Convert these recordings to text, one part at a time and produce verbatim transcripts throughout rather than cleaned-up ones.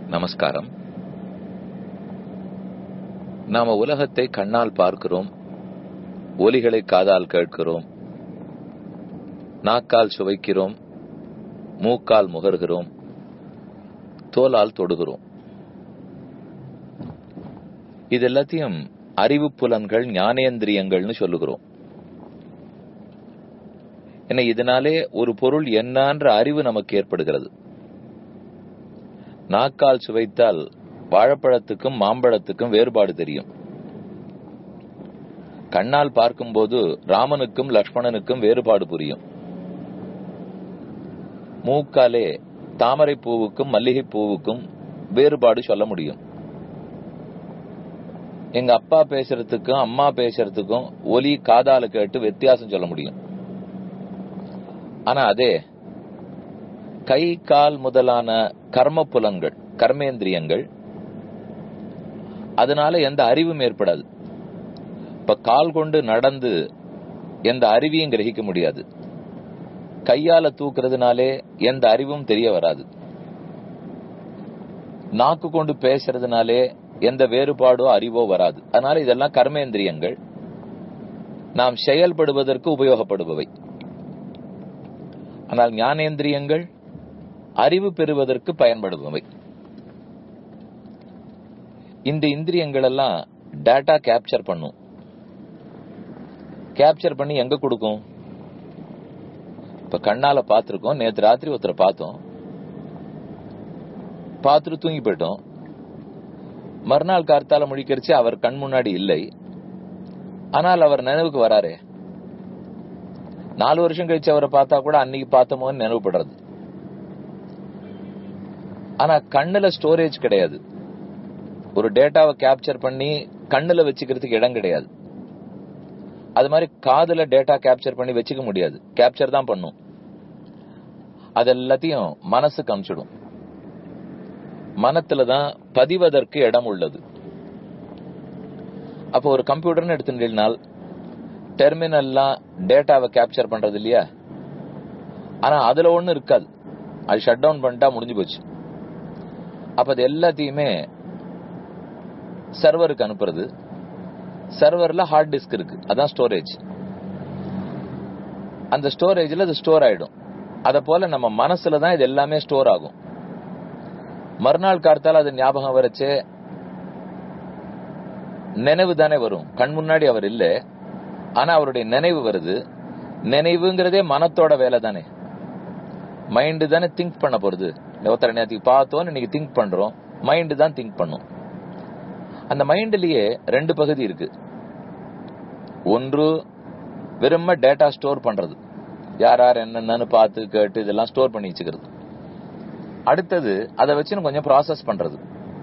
நமஸ்காரம். நாம உலகத்தை கண்ணால் பார்க்கிறோம், ஒலிகளை காதால் கேட்கிறோம், நாக்கால் சுவைக்கிறோம், மூக்கால் முகர்கிறோம், தோலால் தொடுகிறோம். இது எல்லாத்தையும் அறிவு புலன்கள், ஞானேந்திரியங்கள்னு சொல்லுகிறோம். ஏன்னா இதனாலே ஒரு பொருள் என்னன்ற அறிவு நமக்கு ஏற்படுகிறது. நாக்கால் சுவைத்தால் வாழைப்பழத்துக்கும் மாம்பழத்துக்கும் வேறுபாடு தெரியும். கண்ணால் பார்க்கும்போது ராமனுக்கும் லக்ஷ்மணனுக்கும் வேறுபாடு புரியும். மூக்காலே தாமரை பூவுக்கும் மல்லிகை பூவுக்கும் வேறுபாடு சொல்ல முடியும். எங்க அப்பா பேசுறதுக்கும் அம்மா பேசுறதுக்கும் ஒலி காதால கேட்டு வித்தியாசம் சொல்ல முடியும். ஆனா அதே கை கால் முதலான கர்ம புலன்கள், கர்மேந்திரியங்கள், அதனால எந்த அறிவும் ஏற்படாது. இப்ப கால் கொண்டு நடந்து எந்த அறிவையும் கிரகிக்க முடியாது. கையால தூக்குறதுனாலே எந்த அறிவும் தெரிய வராது. நாக்கு கொண்டு பேசுறதுனாலே எந்த வேறுபாடோ அறிவோ வராது. அதனால இதெல்லாம் கர்மேந்திரியங்கள், நாம் செயல்படுவதற்கு உபயோகப்படுபவை. ஆனால் ஞானேந்திரியங்கள் அறிவு பெறுவதற்கு பயன்படுபவை. இந்த இந்திரியங்கள் எல்லாம் டேட்டா கேப்சர் பண்ணும். கேப்சர் பண்ணி எங்க கொடுக்கும்? இப்ப கண்ணால பாத்திருக்கோம். நேற்று ராத்திரி ஒருத்தரை பார்த்தோம், பார்த்துட்டு தூங்கி போயிட்டோம். மறுநாள் கார்த்தால முழிக்கிறச்சு அவர் கண் முன்னாடி இல்லை. ஆனால் அவர் நினைவுக்கு வராரே. நாலு வருஷம் கழிச்சு அவரை பார்த்தா கூட அன்னைக்கு பார்த்தோமோன்னு நினைவுபடுறது. ஆனா கண்ணுல ஸ்டோரேஜ் கிடையாது. ஒரு டேட்டாவை கேப்சர் பண்ணி கண்ணுல வச்சுக்கிறதுக்கு இடம் கிடையாது. அது மாதிரி காதுல டேட்டா கேப்சர் பண்ணி வச்சுக்க முடியாது. கேப்சர் தான் பண்ணும். அது எல்லாத்தையும் மனசுக்கு அனுப்பிச்சிடும். மனத்துலதான் பதிவதற்கு இடம் உள்ளது. அப்போ ஒரு கம்ப்யூட்டர்னு எடுத்துட்டீங்கனால் டெர்மினல்லாம் டேட்டாவை கேப்சர் பண்றது இல்லையா? ஆனா அதுல ஒண்ணு இருக்காது. அது ஷட் டவுன் பண்ணிட்டா முடிஞ்சு போச்சு. அப்ப அது எல்லாத்தையுமே சர்வருக்கு அனுப்புறது. சர்வர்ல ஹார்ட் டிஸ்க் இருக்கு, அதான் ஸ்டோரேஜ். அந்த ஸ்டோரேஜ்ல அது ஸ்டோர் ஆயிடும். அத போல நம்ம மனசுல தான் இது எல்லாமே ஸ்டோர் ஆகும். மறுநாள் கார்த்தால அது ஞாபகம் வரச்சே நினைவு தானே வரும். கண் முன்னாடி அவர் இல்ல, ஆனா அவருடைய நினைவு வருது. நினைவுங்கிறதே மனத்தோட வேலை தானே. மைண்டு தானே திங்க் பண்ண போறது. ஒருத்தர நேரத்துக்கு பார்த்தோன்னு இன்னைக்கு திங்க் பண்றோம். மைண்டு தான் திங்க் பண்ணும். அந்த மைண்ட்லயே ரெண்டு பகுதி இருக்கு. ஒன்று வெறும டேட்டா ஸ்டோர் பண்றது, யார் யார் என்னன்னு பார்த்து கேட்டு இதெல்லாம் ஸ்டோர் பண்ணி வச்சுக்கிறது. அடுத்தது அதை வச்சு கொஞ்சம் ப்ராசஸ் பண்றது.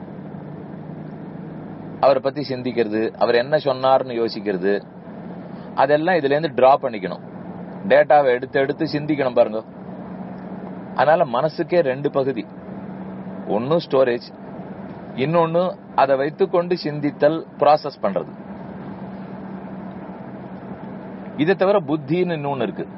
அவரை பத்தி சிந்திக்கிறது, அவர் என்ன சொன்னார்னு யோசிக்கிறது. அதெல்லாம் இதுல இருந்து டிரா பண்ணிக்கணும். டேட்டாவை எடுத்து எடுத்து சிந்திக்கணும் பாருங்க. அதனால மனசுக்கே ரெண்டு பகுதி. ஒன்னு ஸ்டோரேஜ், இன்னொன்னு அதை வைத்துக்கொண்டு சிந்தித்தல், ப்ராசஸ் பண்றது. இதை தவிர புத்தின்னு இன்னொன்னு இருக்கு.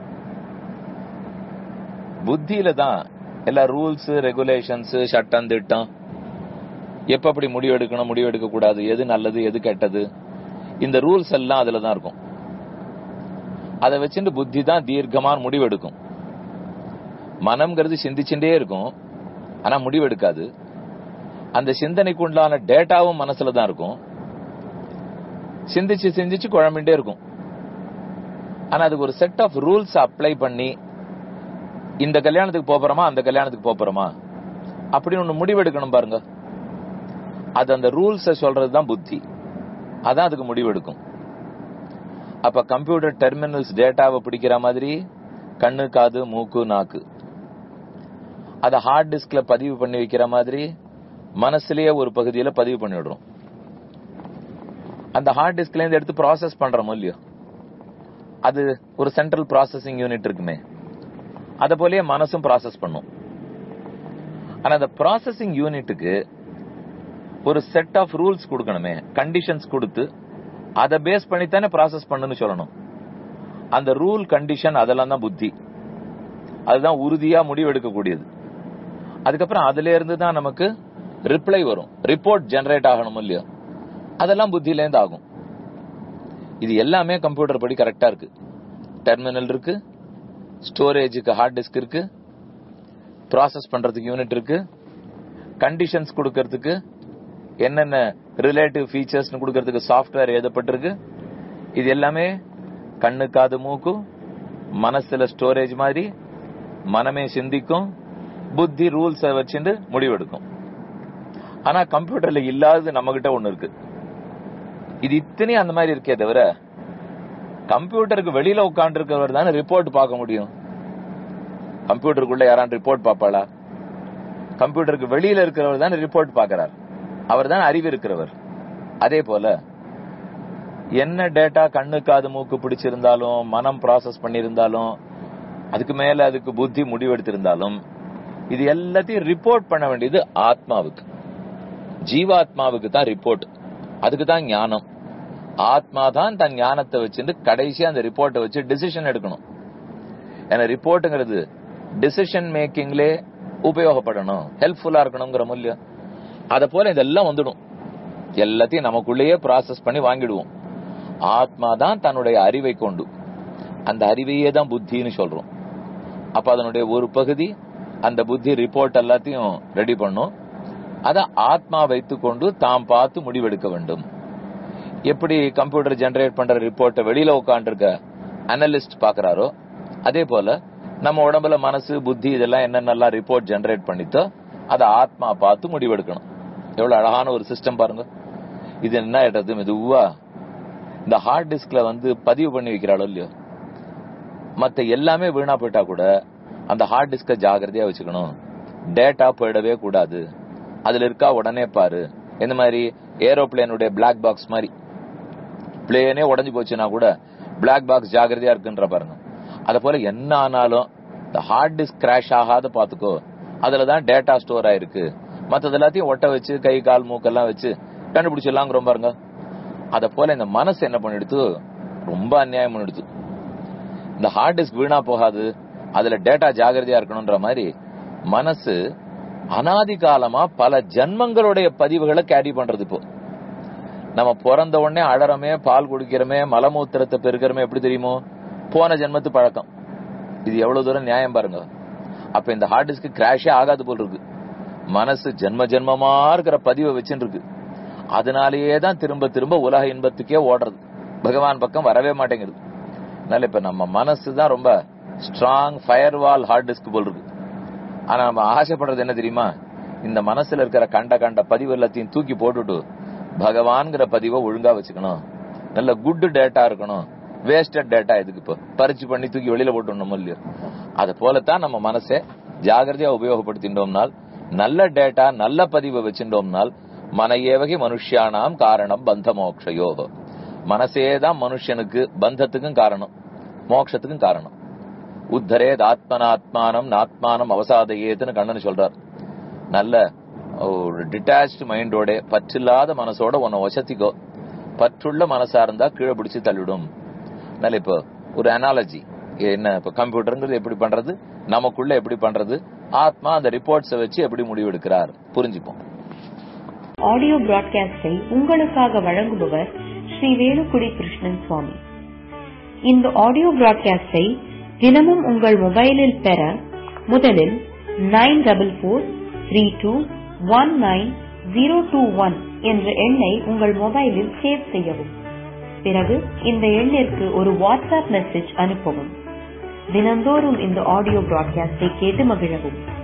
புத்தியில தான் எல்லா ரூல்ஸ், ரெகுலேஷன்ஸ், சட்டம் திட்டம், எப்ப அப்படி முடிவு எடுக்கணும், முடிவு எடுக்க கூடாது, எது நல்லது எது கெட்டது, இந்த ரூல்ஸ் எல்லாம் அதுலதான் இருக்கும். அதை வச்சுட்டு புத்தி தான் தீர்க்கமான முடிவு எடுக்கும். மனம்ங்கிறது சிந்திச்சுட்டே இருக்கும், ஆனா முடிவு எடுக்காது. அந்த சிந்தனைக்கு உண்டான டேட்டாவும் மனசுல தான் இருக்கும். சிந்திச்சு சிந்திச்சு குழம்பிட்டே இருக்கும். ஆனா அதுக்கு ஒரு செட் ஆஃப் ரூல்ஸ் அப்ளை பண்ணி இந்த கல்யாணத்துக்கு போறோமா அந்த கல்யாணத்துக்கு போறோமா அப்படின்னு ஒண்ணு முடிவு எடுக்கணும் பாருங்க. அது அந்த ரூல்ஸ சொல்றதுதான் புத்தி. அதான் அதுக்கு முடிவு எடுக்கும். அப்ப கம்ப்யூட்டர் டெர்மினல்ஸ் டேட்டாவை பிடிக்கிற மாதிரி கண்ணு, காது, மூக்கு, நாக்கு அத ஹார்ட் டிஸ்க்ல பதிவு பண்ணி வைக்கிற மாதிரி மனசுலயே ஒரு பகுதியில பதிவு பண்ணி விடுறோம். அந்த ஹார்ட் டிஸ்க்ல இருந்து எடுத்து ப்ராசஸ் பண்றோம் இல்லையோ, அது ஒரு சென்ட்ரல் ப்ராசஸிங் யூனிட் இருக்குமே, அத போலயே மனசும் ப்ராசஸ் பண்ணும். ஆனா அந்த ப்ராசஸிங் யூனிட்டுக்கு ஒரு செட் ஆஃப் ரூல்ஸ் கொடுக்கணுமே, கண்டிஷன்ஸ் கொடுத்து அதை பேஸ் பண்ணித்தானே ப்ராசஸ் பண்ணுன்னு சொல்லணும். அந்த ரூல், கண்டிஷன், அதெல்லாம் தான் புத்தி. அதுதான் உறுதியா முடிவு எடுக்கக்கூடியது. அதுக்கப்புறம் அதுல இருந்து தான் நமக்கு ரிப்ளை வரும், ரிப்போர்ட் ஜெனரேட் ஆகணும் இல்லையோ, அதெல்லாம் புத்தியில இருந்து ஆகும். இது எல்லாமே கம்ப்யூட்டர் படி கரெக்டா இருக்கு. டெர்மினல் இருக்கு, ஸ்டோரேஜுக்கு ஹார்ட் டிஸ்க் இருக்கு, ப்ராசஸ் பண்றதுக்கு யூனிட் இருக்கு, கண்டிஷன்ஸ் கொடுக்கறதுக்கு என்னென்ன ரிலேட்டிவ் ஃபீச்சர்ஸ் கொடுக்கறதுக்கு சாஃப்ட்வேர் எழுதப்பட்டிருக்கு. இது எல்லாமே கண்ணு காது மூக்கு மனசுல ஸ்டோரேஜ் மாதிரி மனமே சிந்திக்கும், புத்தி ரூல்ஸ் வச்சுட்டு முடிவெடுக்கும். ஆனா கம்ப்யூட்டர்ல இல்லாதது நம்ம கிட்ட ஒண்ணு இருக்கு. இது இத்தனையும் அந்த மாதிரி இருக்கே தவிர கம்ப்யூட்டருக்கு வெளியில உட்கார்ந்து இருக்கவர் தானே ரிப்போர்ட் பார்க்க முடியும். கம்ப்யூட்டருக்குள்ள யாரான் ரிப்போர்ட் பார்ப்பாளா? கம்ப்யூட்டருக்கு வெளியில இருக்கிறவர் தானே ரிப்போர்ட் பார்க்கிறார், அவர் தான் அறிவு இருக்கிறவர். அதே போல என்ன டேட்டா கண்ணு காது மூக்கு பிடிச்சிருந்தாலும் மனம் ப்ராசஸ் பண்ணிருந்தாலும் அதுக்கு மேல அதுக்கு புத்தி முடிவெடுத்திருந்தாலும் இது எல்லாத்தையும் ரிப்போர்ட் பண்ண வேண்டியது ஆத்மாவுக்கு, ஜீவாத்மாவுக்கு தான் ரிப்போர்ட். அதுக்கு தான் ஞானம். ஆத்மா தான் தன் ஞானத்தை வச்சுட்டு கடைசியா அந்த ரிப்போர்ட்டை வச்சு டிசிஷன் எடுக்கணும். ஏன்னா ரிப்போர்ட்டுங்கிறது டிசிஷன் மேக்கிங்ல உபயோகப்படணும், ஹெல்ப்ஃபுல்லா இருக்கணுங்கிற மூல்யம். அத போல இதெல்லாம் வந்துடும். எல்லாத்தையும் நமக்குள்ளேயே ப்ராசஸ் பண்ணி வாங்கிடுவோம். ஆத்மா தான் தன்னுடைய அறிவை கொண்டு, அந்த அறிவையே தான் புத்தின்னு சொல்றோம். அப்ப அதனுடைய ஒரு பகுதி அந்த புத்தி ரிப்போர்ட் எல்லாத்தையும் ரெடி பண்ணும். அத ஆத்மா வைத்துக் கொண்டு தாம் பார்த்து முடிவெடுக்க வேண்டும். எப்படி கம்ப்யூட்டர் ஜெனரேட் பண்ற ரிப்போர்ட்டை வெளியில உட்கார்ந்து இருக்க அனலிஸ்ட் பாக்குறாரோ, அதே போல நம்ம உடம்புல மனசு புத்தி இதெல்லாம் என்னென்னலாம் ரிப்போர்ட் ஜெனரேட் பண்ணித்தோ அதை ஆத்மா பார்த்து முடிவெடுக்கணும். எவ்வளவு அழகான ஒரு சிஸ்டம் பாருங்க. இது என்ன ஆயிடுறது, மெதுவா இந்த ஹார்ட் டிஸ்க்ல வந்து பதிவு பண்ணி வைக்கிறாளோ இல்லையோ, மத்த எல்லாமே வீணா போயிட்டா கூட அந்த ஹார்ட் டிஸ்க ஜாகிரதையா வச்சுக்கணும். டேட்டா போயிடவே கூடாது. அதுல இருக்கா உடனே பாரு. இந்த மாதிரி ஏரோப்ளேனுடைய பிளாக் பாக்ஸ் மாதிரி பிளேனே உடஞ்சு போச்சுன்னா கூட பிளாக் பாக்ஸ் ஜாகிரதையா இருக்குன்ற பாருங்க. அத போல என்ன ஆனாலும் இந்த ஹார்ட் டிஸ்க் கிராஷ் ஆகாத பாத்துக்கோ, அதுலதான் டேட்டா ஸ்டோர் ஆயிருக்கு. மத்தது எல்லாத்தையும் ஒட்ட வச்சு கை கால் மூக்கெல்லாம் வச்சு கண்டுபிடிச்சிடலாங்கிற பாருங்க. அத போல இந்த மனசு என்ன பண்ணிடுத்து, ரொம்ப அநியாயம் பண்ணிடுத்து. இந்த ஹார்ட் டிஸ்க் வீணா போகாது, அதுல டேட்டா ஜாகிரதையா இருக்கணும்ன்ற மாதிரி மனசு அனாதி காலமா பல ஜன்மங்களுடைய பதிவுகளை கேரி பண்றது. இப்போ நம்ம பிறந்த உடனே அழறமே, பால் குடிக்கிறமே, மலமூத்திரத்தை பெருக்கிறமே, எப்படி தெரியுமோ? போன ஜென்மத்து பழக்கம். இது எவ்வளவு தூரம் நியாயம் பாருங்க. அப்ப இந்த ஹார்ட் டிஸ்க் கிராஷே ஆகாது போல் இருக்கு. மனசு ஜென்ம ஜென்மமா இருக்கிற பதிவை வச்சுட்டு இருக்கு. அதனாலேயே தான் திரும்ப திரும்ப உலக இன்பத்துக்கே ஓடுறது, பகவான் பக்கம் வரவே மாட்டேங்குது. அதனால இப்ப நம்ம மனசு தான் ரொம்ப strong firewall hard disk போல் இருக்கு. ஆனா நம்ம ஆசைப்படுறது என்ன தெரியுமா? இந்த மனசுல இருக்கிற கண்ட கண்ட பதிவு எல்லாத்தையும் தூக்கி போட்டுட்டு பகவான்கிற பதிவை ஒழுங்கா வச்சுக்கணும். நல்ல குட் டேட்டா இருக்கணும். வேஸ்டட் டேட்டா எதுக்கு இப்போ பறிச்சு பண்ணி தூக்கி வெளியில போட்டோம் இல்லையோ? அது போலத்தான் நம்ம மனசை ஜாகிரதையா உபயோகப்படுத்திட்டோம்னால், நல்ல டேட்டா நல்ல பதிவை வச்சுட்டோம்னால், மன ஏவகி மனுஷியானாம் காரணம் பந்த மோக்ஷயோ. மனசேதான் மனுஷனுக்கு பந்தத்துக்கும் காரணம், மோட்சத்துக்கும் காரணம். உத்தரேத் ஆத்மனாத்மானம் நாத்மானம் அவசாதையேதுன்னு கண்ணன் சொல்றார். நல்ல ஒரு டிட்டாச்ட் மைண்டோட, பற்றில்லாத மனசோட உன்னை வசத்திக்கோ. பற்றுள்ள மனசா இருந்தா கீழே பிடிச்சு தள்ளிடும். அதனால இப்போ ஒரு அனாலஜி என்ன, இப்ப கம்ப்யூட்டருங்கிறது எப்படி பண்றது, நமக்குள்ள எப்படி பண்றது, ஆத்மா அந்த ரிப்போர்ட்ஸை வச்சு எப்படி முடிவெடுக்கிறார் புரிஞ்சுப்போம். ஆடியோ பிராட்காஸ்டை உங்களுக்காக வழங்குபவர் ஸ்ரீ வேலுக்குடி கிருஷ்ணன் சுவாமி. இந்த ஆடியோ பிராட்காஸ்டை தினமும் உங்கள் மொபைலில் பெற முதலில் nine double four three two one nine zero two one என்ற எண்ணை உங்கள் மொபைலில் சேவ் செய்யவும். பிறகு இந்த எண்ணிற்கு ஒரு வாட்ஸ்அப் மெசேஜ் அனுப்பவும். தினந்தோறும் இந்த ஆடியோ பிராட்காஸ்டை கேட்டு மகிழவும்.